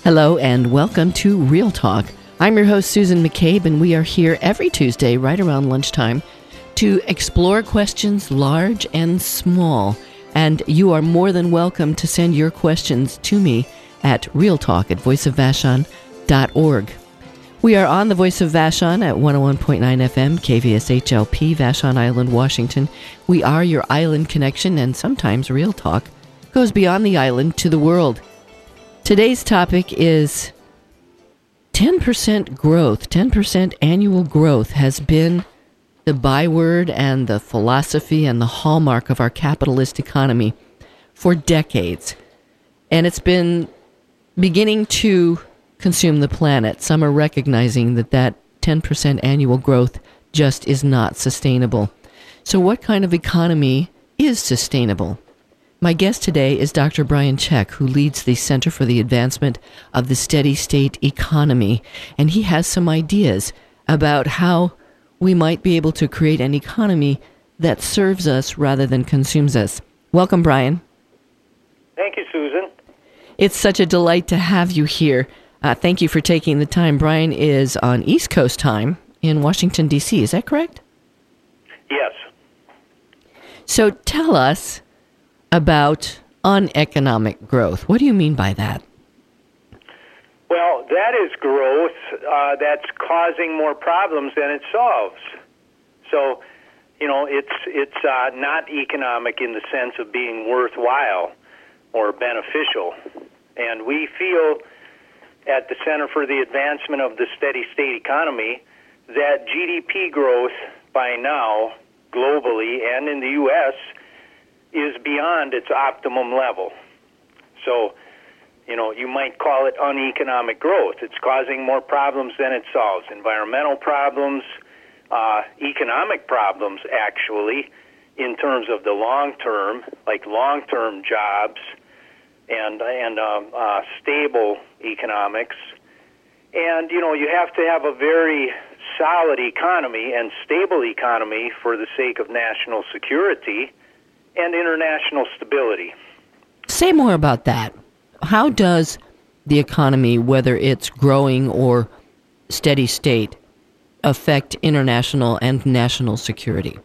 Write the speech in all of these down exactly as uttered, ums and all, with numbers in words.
Hello and welcome to Real Talk. I'm your host, Susan McCabe, and we are here every Tuesday right around lunchtime to explore questions large and small. And you are more than welcome to send your questions to me at realtalk at voice of vashon dot org. We are on the Voice of Vashon at one oh one point nine F M, K V S H L P, Vashon Island, Washington. We are your island connection, and sometimes Real Talk goes beyond the island to the world. Today's topic is ten percent growth. ten percent annual growth has been the byword and the philosophy and the hallmark of our capitalist economy for decades. And it's been beginning to consume the planet. Some are recognizing that that ten percent annual growth just is not sustainable. So what kind of economy is sustainable? My guest today is Doctor Brian Czech, who leads the Center for the Advancement of the Steady State Economy, and he has some ideas about how we might be able to create an economy that serves us rather than consumes us. Welcome, Brian. Thank you, Susan. It's such a delight to have you here. Uh, thank you for taking the time. Brian is on East Coast time in Washington, D C Is that correct? Yes. So tell us about uneconomic growth. What do you mean by that? Well, that is growth uh, that's causing more problems than it solves. So, you know, it's it's uh, not economic in the sense of being worthwhile or beneficial. And we feel at the Center for the Advancement of the Steady State Economy that G D P growth by now, globally and in the U S, is beyond its optimum level. So, you know, you might call it uneconomic growth. It's causing more problems than it solves. Environmental problems, uh, economic problems, actually, in terms of the long term, like long-term jobs and and um, uh, stable economics. And, you know, you have to have a very solid economy and stable economy for the sake of national security and international stability. Say more about that. How does the economy, whether it's growing or steady state, affect international and national security?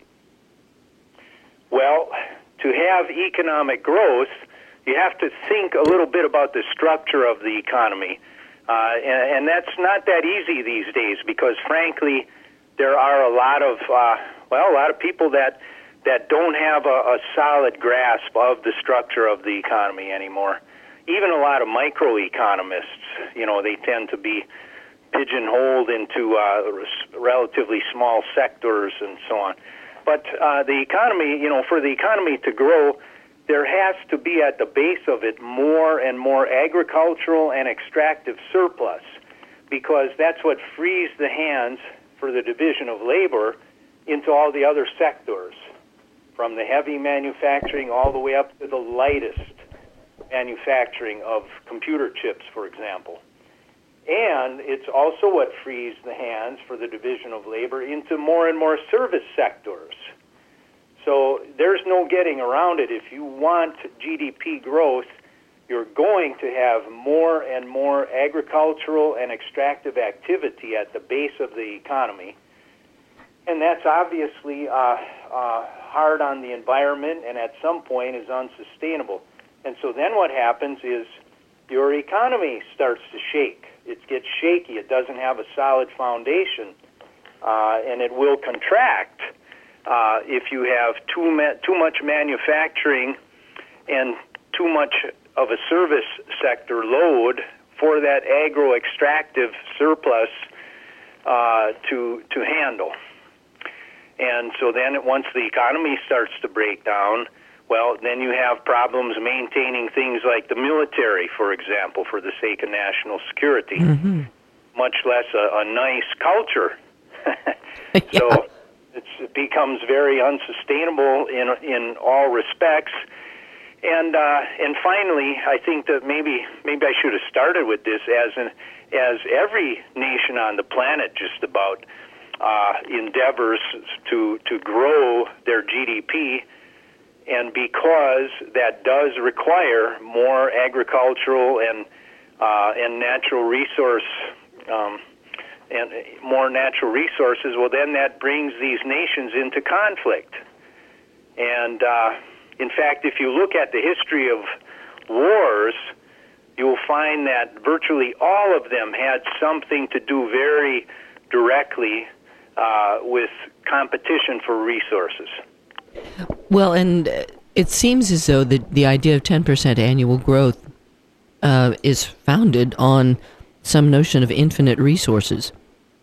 Well, to have economic growth, you have to think a little bit about the structure of the economy. Uh, and, and that's not that easy these days because, frankly, there are a lot of, uh, well, a lot of people that that don't have a, a solid grasp of the structure of the economy anymore. Even a lot of microeconomists, you know, they tend to be pigeonholed into uh, relatively small sectors and so on. But uh, the economy, you know, for the economy to grow, there has to be at the base of it more and more agricultural and extractive surplus, because that's what frees the hands for the division of labor into all the other sectors, from the heavy manufacturing all the way up to the lightest manufacturing of computer chips, for example. And it's also what frees the hands for the division of labor into more and more service sectors. So there's no getting around it. If you want G D P growth, you're going to have more and more agricultural and extractive activity at the base of the economy. And that's obviously uh, uh, hard on the environment and at some point is unsustainable. And so then what happens is your economy starts to shake. It gets shaky. It doesn't have a solid foundation, uh, and it will contract uh, if you have too, ma- too much manufacturing and too much of a service sector load for that agro-extractive surplus uh, to to handle. And so then once the economy starts to break down, well, then you have problems maintaining things like the military, for example, for the sake of national security, mm-hmm. much less a, a nice culture. Yeah. So it's, it becomes very unsustainable in in all respects. And uh, and finally, I think that maybe maybe I should have started with this as an as every nation on the planet just about uh, endeavors to to grow their G D P, and because that does require more agricultural and uh, and natural resource um, and more natural resources, well, then that brings these nations into conflict. And uh, in fact, if you look at the history of wars, you will find that virtually all of them had something to do very directly uh, with competition for resources. Well, and it seems as though the, the idea of ten percent annual growth uh, is founded on some notion of infinite resources.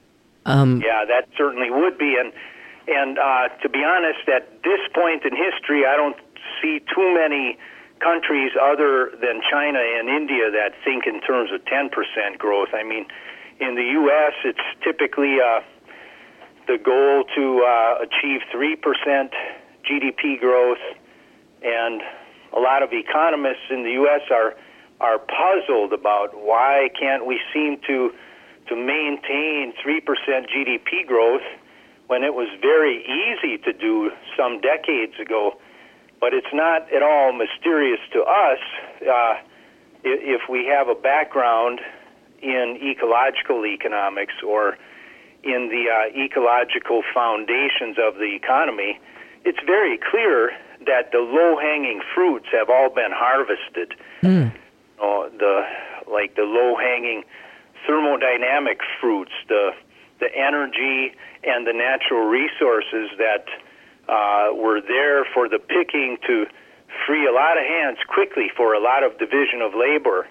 Um, yeah, that certainly would be. And, and uh, to be honest, at this point in history, I don't see too many countries other than China and India that think in terms of ten percent growth. I mean, in the U S, it's typically uh, the goal to uh, achieve three percent G D P growth, and a lot of economists in the U S are are puzzled about why can't we seem to to maintain three percent G D P growth when it was very easy to do some decades ago. But it's not at all mysterious to us uh, if we have a background in ecological economics or in the uh, ecological foundations of the economy. It's very clear that the low-hanging fruits have all been harvested. Mm. Uh, the like the low-hanging thermodynamic fruits, the the energy and the natural resources that Uh, were there for the picking to free a lot of hands quickly for a lot of division of labor.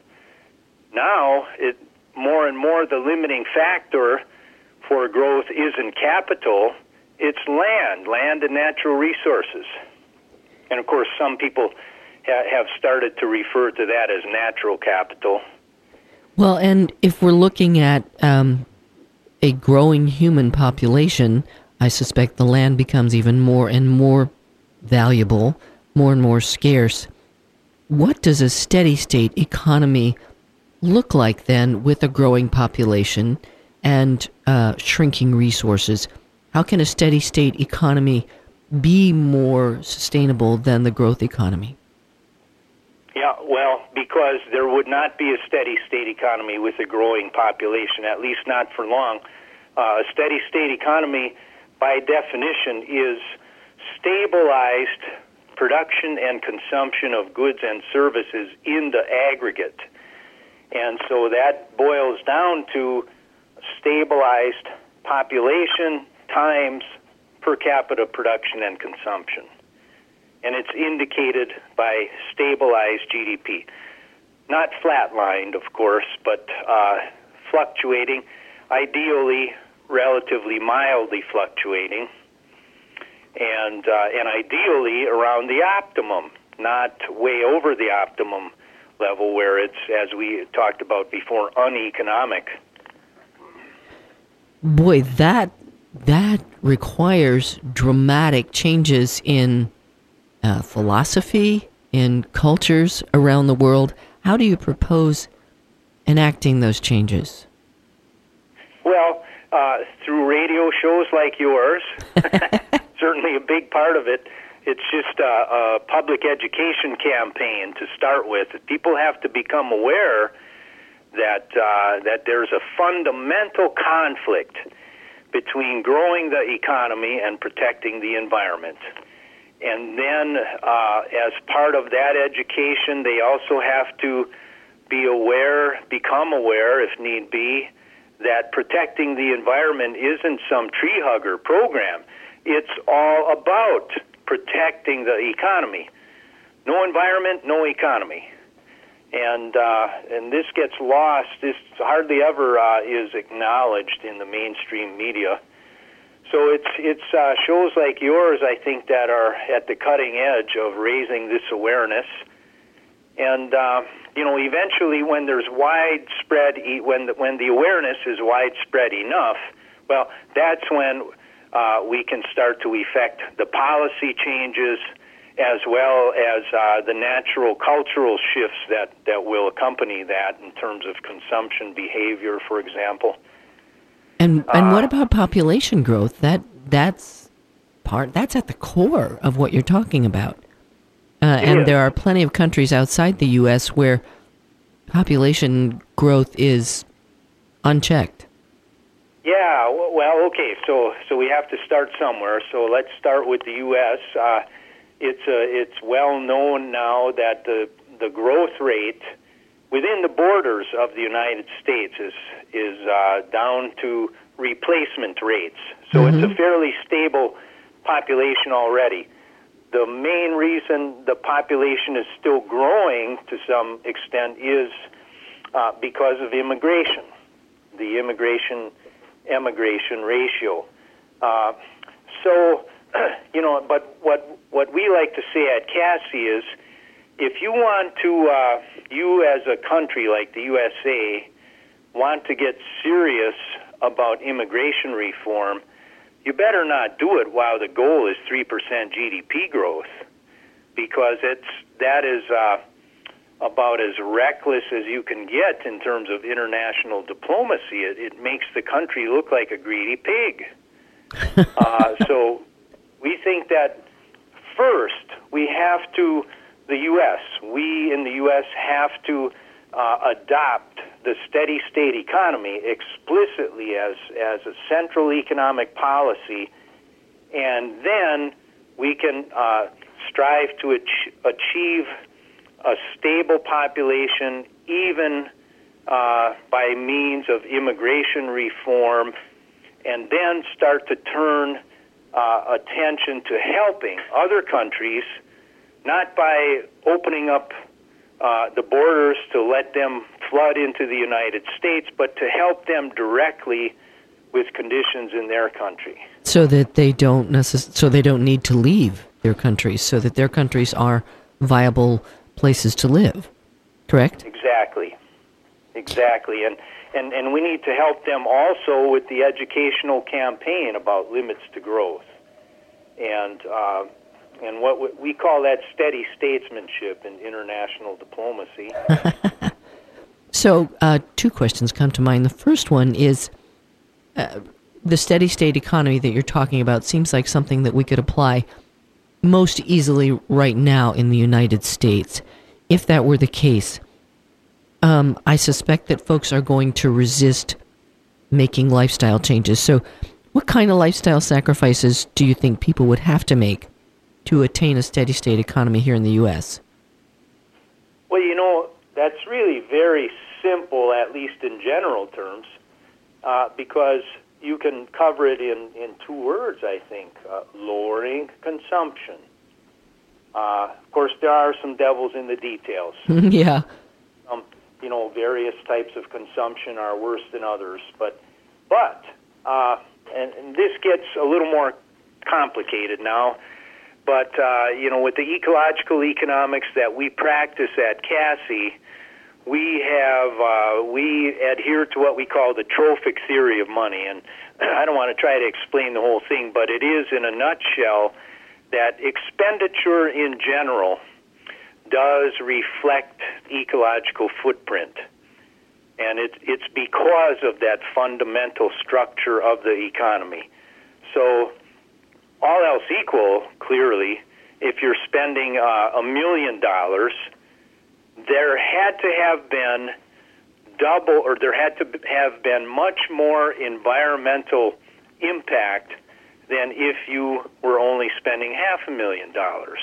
Now, it more and more the limiting factor for growth isn't capital, it's land, land and natural resources. And of course, some people ha- have started to refer to that as natural capital. Well, and if we're looking at um, a growing human population, I suspect the land becomes even more and more valuable, more and more scarce. What does a steady-state economy look like then with a growing population and uh, shrinking resources? How can a steady-state economy be more sustainable than the growth economy? Yeah, well, because there would not be a steady-state economy with a growing population, at least not for long. Uh, a steady-state economy, by definition, is stabilized production and consumption of goods and services in the aggregate. And so that boils down to stabilized population times per capita production and consumption. And it's indicated by stabilized G D P. Not flatlined, of course, but uh, fluctuating, ideally relatively mildly fluctuating, and uh, and ideally around the optimum, not way over the optimum level where it's, as we talked about before, uneconomic. Boy, that that requires dramatic changes in uh, philosophy, in cultures around the world. How do you propose enacting those changes? Well, Uh, through radio shows like yours, certainly a big part of it. It's just a, a public education campaign to start with. People have to become aware that uh, that there's a fundamental conflict between growing the economy and protecting the environment. And then, uh, as part of that education, they also have to be aware, become aware, if need be, that protecting the environment isn't some tree hugger program. It's all about protecting the economy. No environment, no economy. And uh, and this gets lost. This hardly ever uh, is acknowledged in the mainstream media. So it's it's uh, shows like yours, I think, that are at the cutting edge of raising this awareness. And uh, you know, eventually, when there's widespread, when the, when the awareness is widespread enough, well, that's when uh, we can start to effect the policy changes, as well as uh, the natural cultural shifts that, that will accompany that in terms of consumption behavior, for example. And and uh, what about population growth? That that's part. That's at the core of what you're talking about. Uh, and there are plenty of countries outside the U S where population growth is unchecked. Yeah, w- well, okay, so so we have to start somewhere. So let's start with the U S. Uh, it's uh, it's well known now that the the growth rate within the borders of the United States is is uh, down to replacement rates. So mm-hmm. it's a fairly stable population already. The main reason the population is still growing to some extent is uh, because of immigration, the immigration emigration ratio. Uh, so, you know, but what what we like to say at Cassie is, if you want to, uh, you as a country like the U S A, want to get serious about immigration reform, you better not do it while the goal is three percent G D P growth, because it's that is uh, about as reckless as you can get in terms of international diplomacy. It, it makes the country look like a greedy pig. uh, so we think that first we have to, the U S, we in the U S have to uh, adopt the steady state economy explicitly as, as a central economic policy, and then we can uh, strive to ach- achieve a stable population, even uh, by means of immigration reform, and then start to turn uh, attention to helping other countries, not by opening up uh, the borders to let them flood into the United States, but to help them directly with conditions in their country, so that they don't necess- so they don't need to leave their countries, so that their countries are viable places to live. Correct? Exactly. Exactly. And, and and we need to help them also with the educational campaign about limits to growth. And uh, and what we call that steady statesmanship in international diplomacy. So uh, two questions come to mind. The first one is uh, the steady state economy that you're talking about seems like something that we could apply most easily right now in the United States. If that were the case, um, I suspect that folks are going to resist making lifestyle changes. So what kind of lifestyle sacrifices do you think people would have to make to attain a steady state economy here in the U S? Well, you know, that's really very simple, at least in general terms, uh, because you can cover it in, in two words, I think, uh, lowering consumption. Uh, of course, there are some devils in the details. Yeah. Um, you know, various types of consumption are worse than others, but, but, uh, and, and this gets a little more complicated now, but, uh, you know, with the ecological economics that we practice at Cassie, we have, uh, we adhere to what we call the trophic theory of money, and I don't want to try to explain the whole thing, but it is, in a nutshell, that expenditure in general does reflect ecological footprint. And it, it's because of that fundamental structure of the economy. So all else equal, clearly, if you're spending uh, a million dollars, there had to have been double, or there had to have been much more environmental impact than if you were only spending half a million dollars.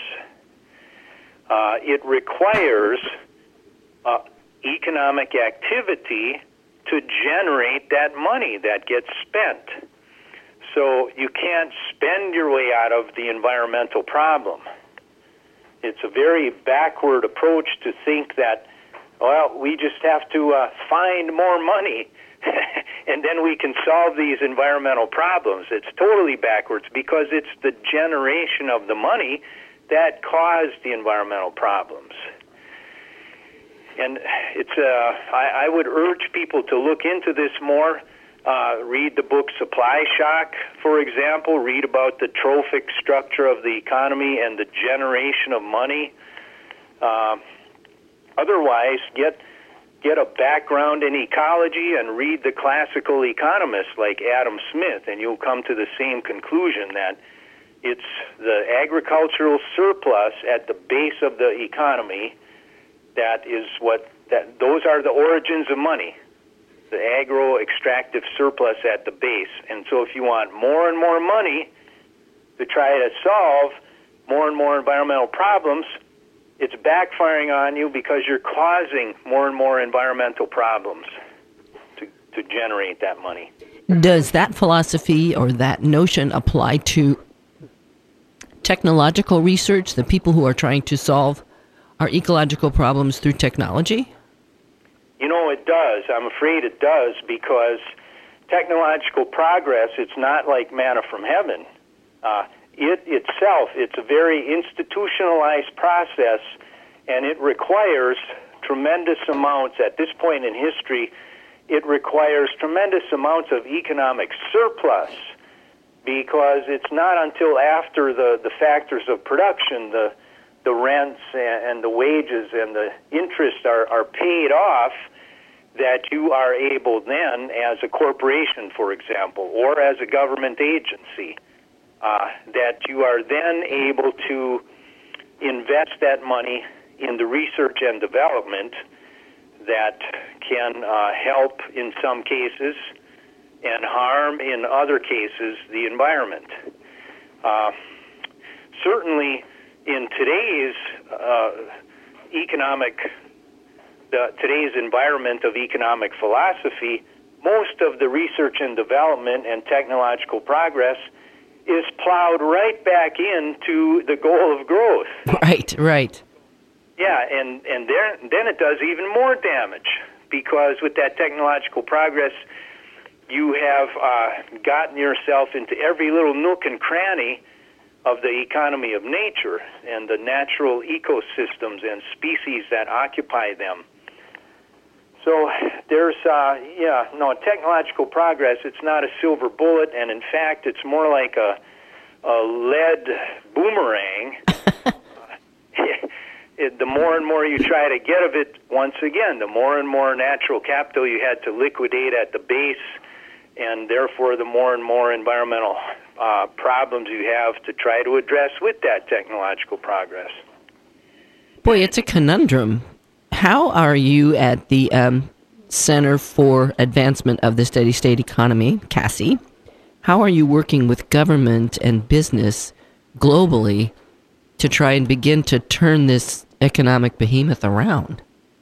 Uh, it requires uh, economic activity to generate that money that gets spent. So you can't spend your way out of the environmental problem. It's a very backward approach to think that, well, we just have to uh, find more money and then we can solve these environmental problems. It's totally backwards, because it's the generation of the money that caused the environmental problems. And it's uh, I, I would urge people to look into this more. Uh, read the book Supply Shock, for example. Read about the trophic structure of the economy and the generation of money. Uh, otherwise, get get a background in ecology and read the classical economists like Adam Smith, and you'll come to the same conclusion, that it's the agricultural surplus at the base of the economy That is what that. Those are the origins of money, the agro-extractive surplus at the base. And so, if you want more and more money to try to solve more and more environmental problems, it's backfiring on you because you're causing more and more environmental problems to to generate that money. Does that philosophy or that notion apply to technological research, the people who are trying to solve our ecological problems through technology? You know, it does. I'm afraid it does, because technological progress, it's not like manna from heaven. Uh, it itself, it's a very institutionalized process, and it requires tremendous amounts, at this point in history, it requires tremendous amounts of economic surplus, because it's not until after the, the factors of production, the the rents and, and the wages and the interest are, are paid off, that you are able then, as a corporation, for example, or as a government agency, uh, that you are then able to invest that money in the research and development that can uh, help in some cases and harm in other cases the environment. Uh, certainly in today's uh, economic, the, today's environment of economic philosophy, most of the research and development and technological progress is plowed right back into the goal of growth. Right, right. Yeah, and, and there, then it does even more damage, because with that technological progress, you have uh, gotten yourself into every little nook and cranny of the economy of nature and the natural ecosystems and species that occupy them. So there's, uh, yeah, no, technological progress, it's not a silver bullet, and in fact, it's more like a, a lead boomerang. It, the more and more you try to get of it, once again, the more and more natural capital you had to liquidate at the base, and therefore the more and more environmental uh, problems you have to try to address with that technological progress. Boy, it's a conundrum. How are you at the um, Center for Advancement of the Steady State Economy, C A S I, how are you working with government and business globally to try and begin to turn this economic behemoth around?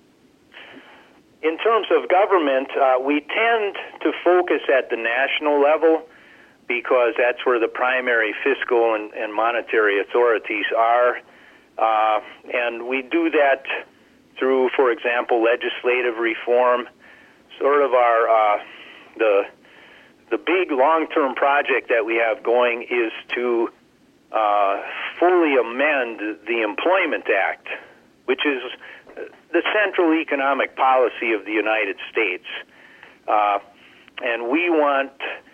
In terms of government, uh, we tend to focus at the national level, because that's where the primary fiscal and, and monetary authorities are. Uh, and we do that through, for example, legislative reform. Sort of our, uh, the, the big long-term project that we have going is to uh, fully amend the Employment Act, which is the central economic policy of the United States. Uh, and we want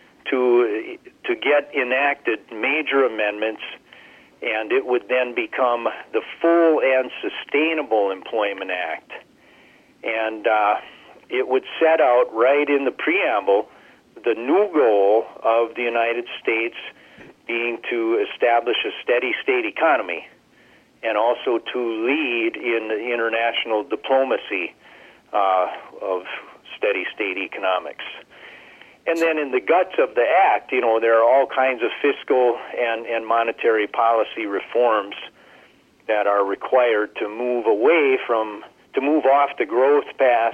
to to get enacted major amendments, and it would then become the full and sustainable Employment Act. And uh, it would set out right in the preamble the new goal of the United States being to establish a steady state economy, and also to lead in the international diplomacy uh, of steady state economics. And then in the guts of the act, you know, there are all kinds of fiscal and, and monetary policy reforms that are required to move away from, to move off the growth path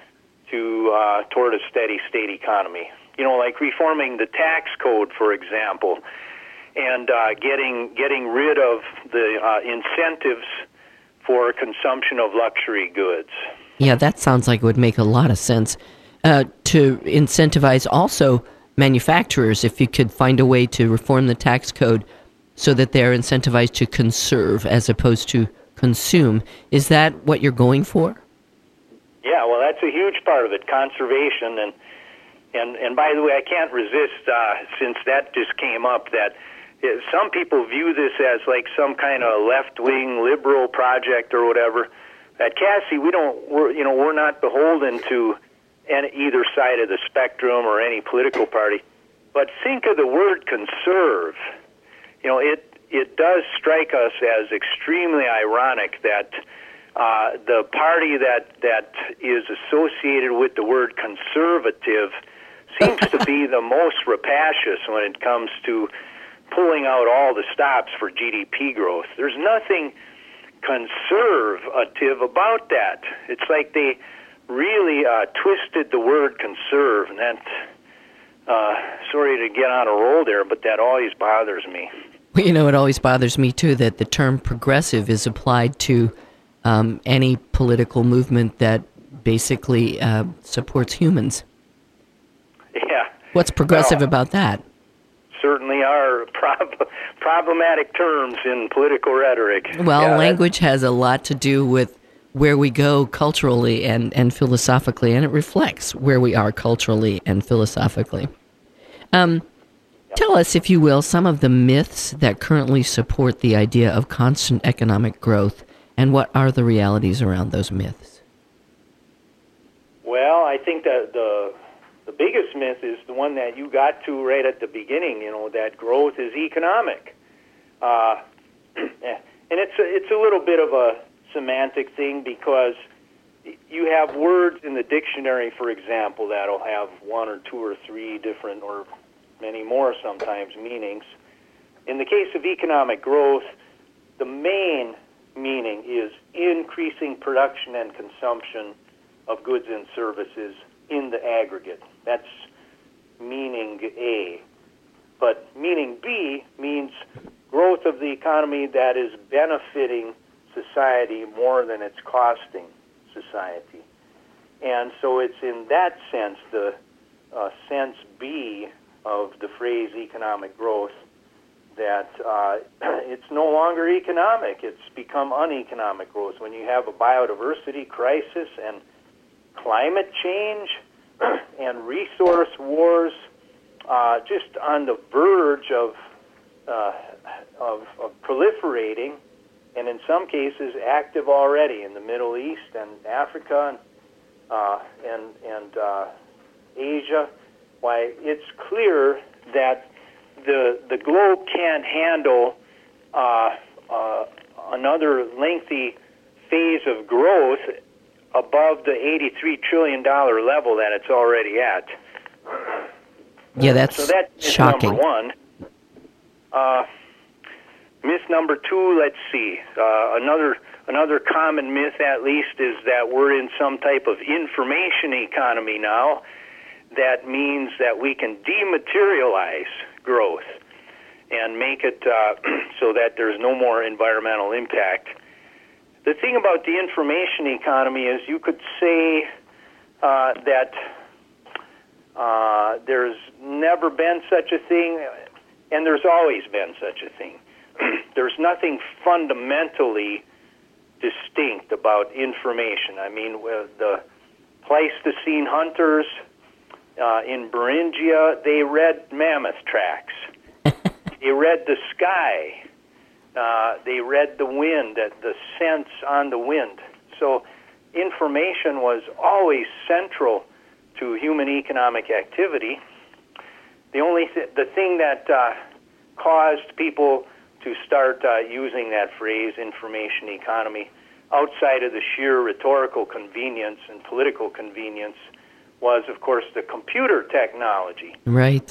to uh, toward a steady state economy. You know, like reforming the tax code, for example, and uh, getting getting rid of the uh, incentives for consumption of luxury goods. Yeah, that sounds like it would make a lot of sense. Uh, to incentivize also manufacturers, if you could find a way to reform the tax code so that they're incentivized to conserve as opposed to consume. Is that what you're going for? Yeah, well, that's a huge part of it, conservation. And and, and by the way, I can't resist, uh, since that just came up, that some people view this as like some kind of left-wing liberal project or whatever. At C A S I, we don't, we're, you know, we're not beholden to any, either side of the spectrum or any political party. But think of the word conserve. You know, it it does strike us as extremely ironic that uh, the party that that is associated with the word conservative seems to be the most rapacious when it comes to pulling out all the stops for G D P growth. There's nothing conservative about that. It's like they really uh, twisted the word conserve, and that, uh, sorry to get on a roll there, but that always bothers me. Well, you know, it always bothers me, too, that the term progressive is applied to um, any political movement that basically uh, supports humans. Yeah. What's progressive well, about that? Certainly are prob- problematic terms in political rhetoric. Well, yeah, language has a lot to do with where we go culturally and, and philosophically, and it reflects where we are culturally and philosophically. Um, tell us, if you will, some of the myths that currently support the idea of constant economic growth, and what are the realities around those myths? Well, I think that the the biggest myth is the one that you got to right at the beginning, you know, that growth is economic. Uh, and it's a, it's a little bit of a semantic thing, because you have words in the dictionary, for example, that'll have one or two or three different, or many more sometimes, meanings. In the case of economic growth, the main meaning is increasing production and consumption of goods and services in the aggregate. That's meaning A. But meaning B means growth of the economy that is benefiting society more than it's costing society. And so it's in that sense, the uh, sense B of the phrase economic growth, that uh, it's no longer economic. It's become uneconomic growth. When you have a biodiversity crisis and climate change and resource wars uh, just on the verge of, uh, of, of proliferating, and in some cases active already in the Middle East and Africa and uh, and, and uh, Asia, why it's clear that the the globe can't handle uh, uh, another lengthy phase of growth above the eighty-three trillion dollars level that it's already at. Yeah, that's so that is shocking. Number one. Uh, myth number two, let's see. Uh, another another common myth, at least, is that we're in some type of information economy now. That means that we can dematerialize growth and make it uh, so that there's no more environmental impact. The thing about the information economy is you could say uh, that uh, there's never been such a thing, and there's always been such a thing. There's nothing fundamentally distinct about information. I mean, with the Pleistocene hunters uh, in Beringia, they read mammoth tracks. They read the sky. Uh, they read the wind, the sense on the wind. So information was always central to human economic activity. The only th- the thing that uh, caused people to start uh, using that phrase, information economy, outside of the sheer rhetorical convenience and political convenience, was, of course, the computer technology. Right.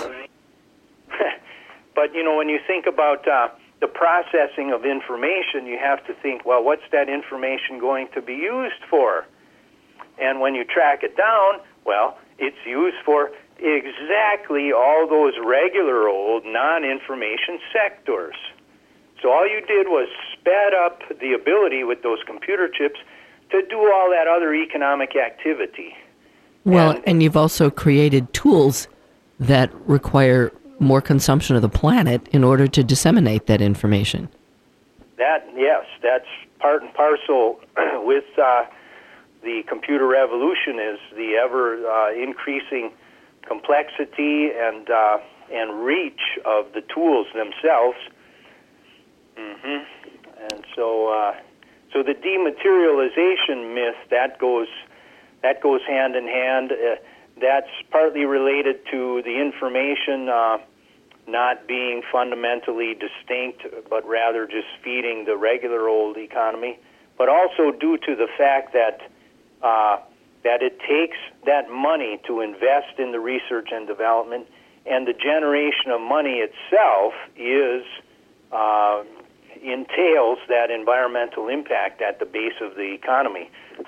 But, you know, when you think about uh, the processing of information, you have to think, well, what's that information going to be used for? And when you track it down, well, it's used for exactly all those regular old non-information sectors. So all you did was sped up the ability with those computer chips to do all that other economic activity. Well, and, and you've also created tools that require more consumption of the planet in order to disseminate that information. That, yes, that's part and parcel with uh, the computer revolution, is the ever uh, increasing complexity and uh, and reach of the tools themselves. Mm-hmm. And so, uh, so the dematerialization myth, that goes that goes hand in hand. Uh, that's partly related to the information uh, not being fundamentally distinct, but rather just feeding the regular old economy. but also due to the fact that uh, that it takes that money to invest in the research and development, and the generation of money itself is uh, entails that environmental impact at the base of the economy.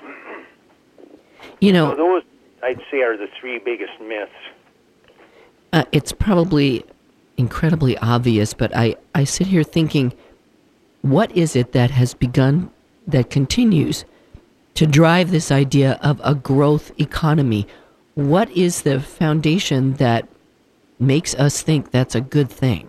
You know, so those, I'd say, are the three biggest myths. Uh, it's probably incredibly obvious, but I, I sit here thinking, what is it that has begun, that continues to drive this idea of a growth economy? What is the foundation that makes us think that's a good thing?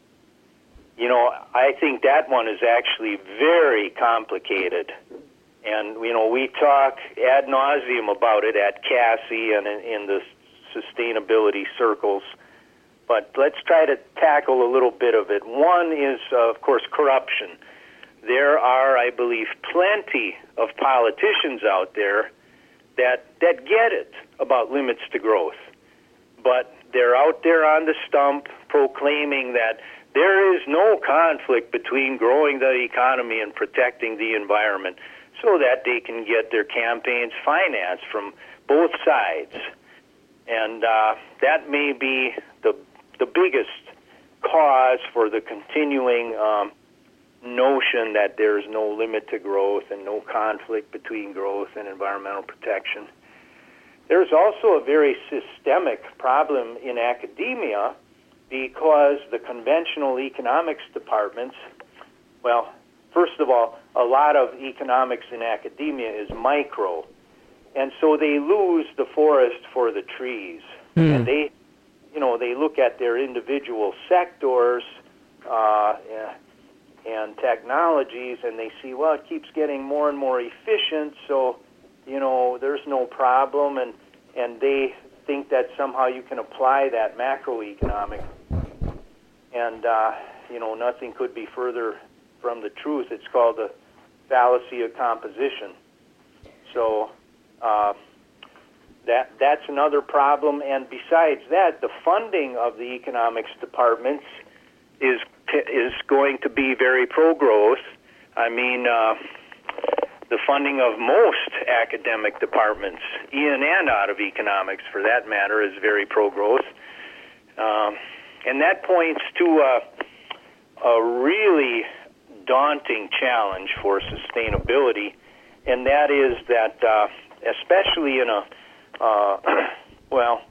You know, I think that one is actually very complicated. And, you know, we talk ad nauseum about it at C A S I and in, in the sustainability circles. But let's try to tackle a little bit of it. One is, uh, of course, corruption. There are, I believe, plenty of politicians out there that that get it about limits to growth. But they're out there on the stump proclaiming that there is no conflict between growing the economy and protecting the environment, so that they can get their campaigns financed from both sides. And uh, that may be the the biggest cause for the continuing um, notion that there is no limit to growth and no conflict between growth and environmental protection. There's also a very systemic problem in academia because the conventional economics departments, well, first of all, a lot of economics in academia is micro, and so they lose the forest for the trees. Mm. And they, you know, they look at their individual sectors uh, and technologies, and they see, well, it keeps getting more and more efficient, so, you know, there's no problem, and, and they think that somehow you can apply that macroeconomic. And, uh, you know, nothing could be further from the truth. It's called the fallacy of composition. So uh, that that's another problem. And besides that, the funding of the economics departments is is going to be very pro-growth. I mean, uh, the funding of most academic departments, in and out of economics for that matter, is very pro-growth. Um, and that points to a, a really daunting challenge for sustainability, and that is that, uh, especially in a, uh, well,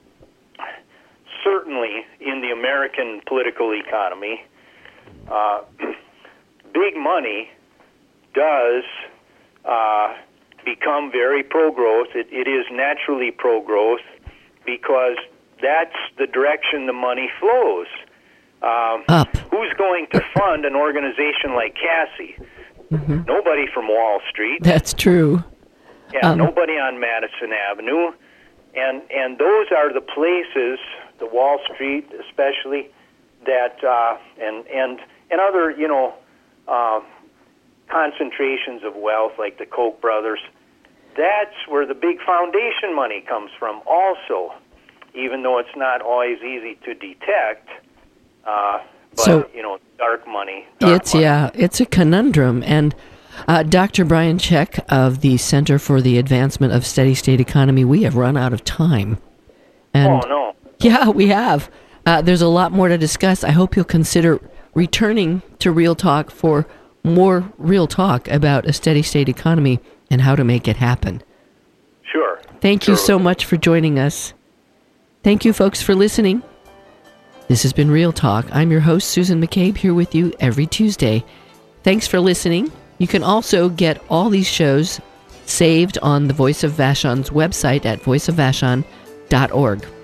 certainly in the American political economy, uh, big money does uh, become very pro-growth. It, it is naturally pro-growth because that's the direction the money flows. Um, Up. Who's going to fund an organization like C A S I? Mm-hmm. Nobody from Wall Street. That's true. Yeah, um, nobody on Madison Avenue. And and those are the places, the Wall Street especially, that uh, and and and other you know uh, concentrations of wealth like the Koch brothers. That's where the big foundation money comes from. Also, even though it's not always easy to detect, uh, but so, you know, dark money. Dark it's money. yeah, it's a conundrum. And uh, Doctor Brian Czech of the Center for the Advancement of Steady State Economy, we have run out of time. And oh no! Yeah, we have. Uh, there's a lot more to discuss. I hope you'll consider returning to Real Talk for more real talk about a steady state economy and how to make it happen. Sure. Thank sure. you so much for joining us. Thank you, folks, for listening. This has been Real Talk. I'm your host, Susan McCabe, here with you every Tuesday. Thanks for listening. You can also get all these shows saved on the Voice of Vashon's website at voice of vashon dot org.